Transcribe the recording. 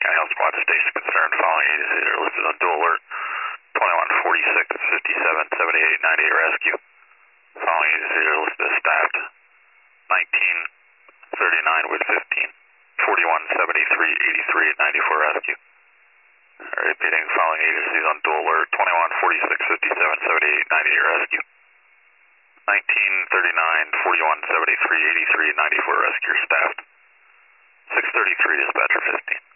County Health Squad to station concerned. Following agencies are listed on dual alert. 2146, 57, 78, 98 rescue. Following agencies are listed as staffed. 1939 with 15. 41, 73, 83, 94 rescue. Repeating, following agencies on dual alert. 2146, 57, 78, 98 rescue. 1939, 41, 73, 83, 94 rescue staffed. 633 dispatcher 15.